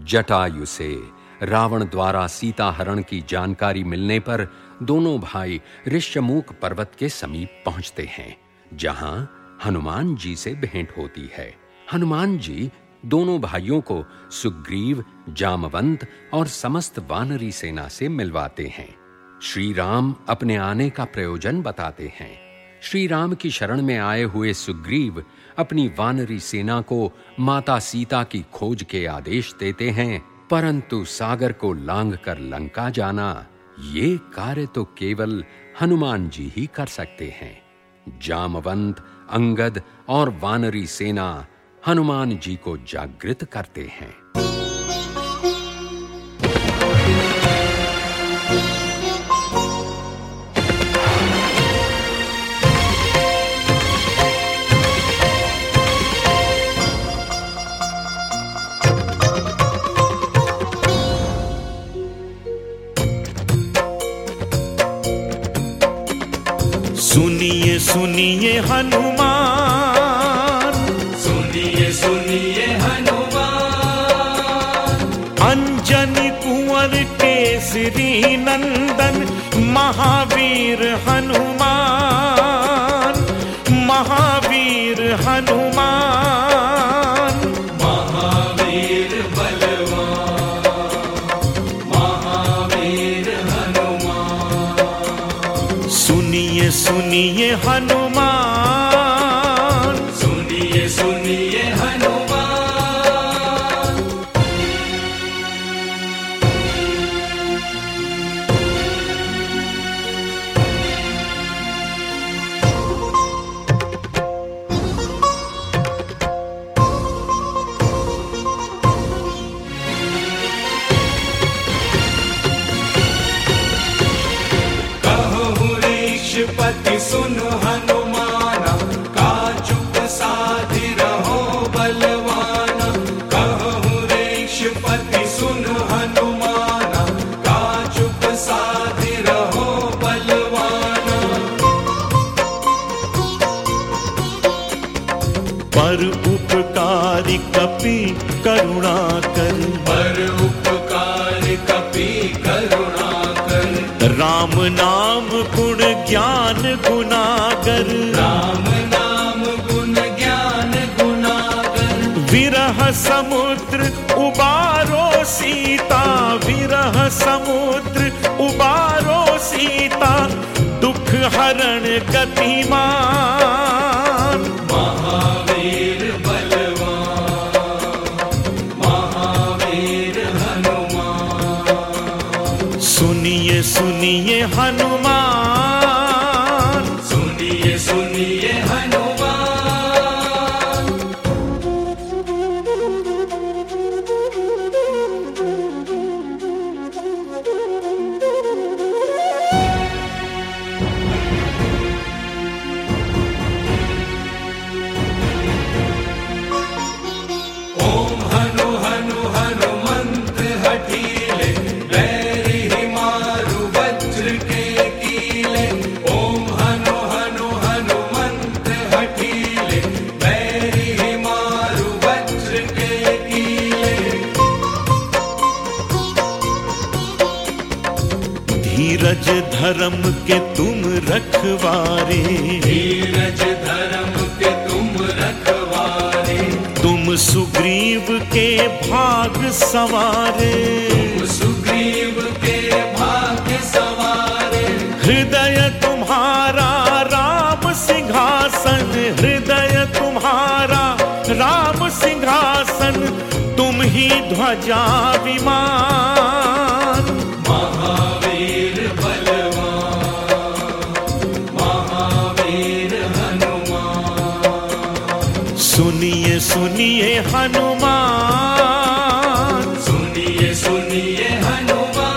जटायु से रावण द्वारा सीता हरण की जानकारी मिलने पर दोनों भाई ऋष्यमूक पर्वत के समीप पहुंचते हैं, जहां हनुमान जी से भेंट होती है। हनुमान जी दोनों भाइयों को सुग्रीव, जामवंत और समस्त वानरी सेना से मिलवाते हैं। श्री राम अपने आने का प्रयोजन बताते हैं। श्री राम की शरण में आए हुए सुग्रीव अपनी वानरी सेना को माता सीता की खोज के आदेश देते हैं, परंतु सागर को लांघकर लंका जाना, ये कार्य तो केवल हनुमान जी ही कर सकते हैं। जामवंत, अंगद और वानरी सेना हनुमान जी को जागृत करते हैं। सुनिए सुनिए हनुमान, सुनिए सुनिए हनुमान, अंजनी कुंवर केसरी नंदन महावीर हनुमान, महावीर हनुमान, महावीर बलवान, महावीर हनुमान। सुनिए सुनिए हनुमान, सुनिए सुनिए हनुमान। पति सुनो हनुमाना, काचुक साधि रहो बलवाना। कहूँ ऋषपति सुनो हनुमाना, काचुक साधि रहो बलवाना। पर उपकारी कपि करुणा कर, पर उपकार कपि करुणा कर। राम नाम गुण ज्ञान गुनागर, राम नाम गुण ज्ञान गुनागर। विरह समुद्र उबारो सीता, विरह समुद्र उबारो सीता। दुख हरण गतिमान, महावीर बलवान, महावीर हनुमान। सुनिए सुनिए हनुमान, सुनिए सुनिए हनुमान। ओम हनु हनु हनुमंत हठीले, बैरी ही मारु वज्र के कीले। ओम हनु हनु हनुमंत हठीले, बैरी ही मारु वज्र के कीले। धीरज धर्म के तुम रखवारे, धीरज धर्म के तुम रखवारे। तुम सुग्रीव के भाग संवारे, सुग्रीव के भाग्य सवारे। हृदय तुम्हारा राम सिंहासन, हृदय तुम्हारा राम सिंहासन। तुम ही ध्वजा विमान, महावीर बलवान, महावीर हनुमान। सुनिए सुनिए हनुमान, सुनिए सुनिए हनुमान।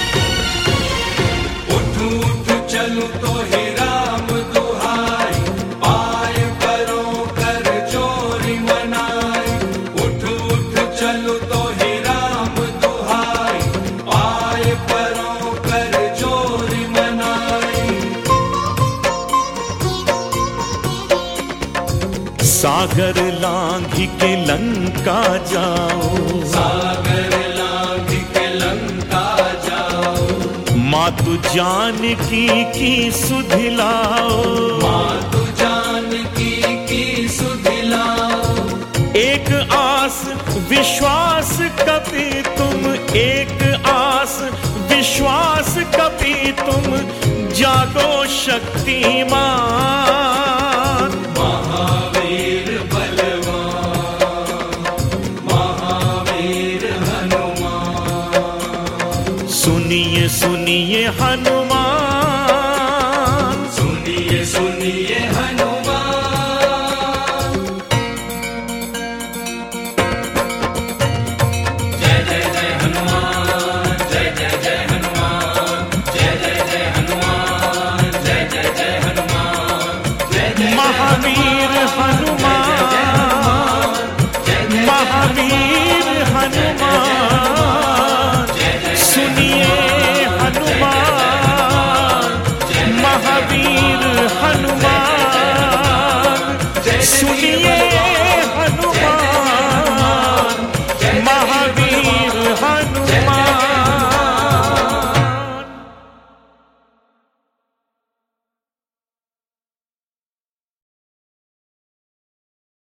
उठ उठ चलूं तो ही राम दुहाई, सागर लांघ के लंका जाओ, सागर लांघ के लंका जाओ। मातु जानकी की सुधिलाओ, मातु जानकी की सुधिलाओ। एक आस विश्वास कपि तुम, एक आस विश्वास कपि तुम, जागो शक्तिमान। महावीर बलवान, महावीर हनुमान। सुनिए सुनिए हनुमान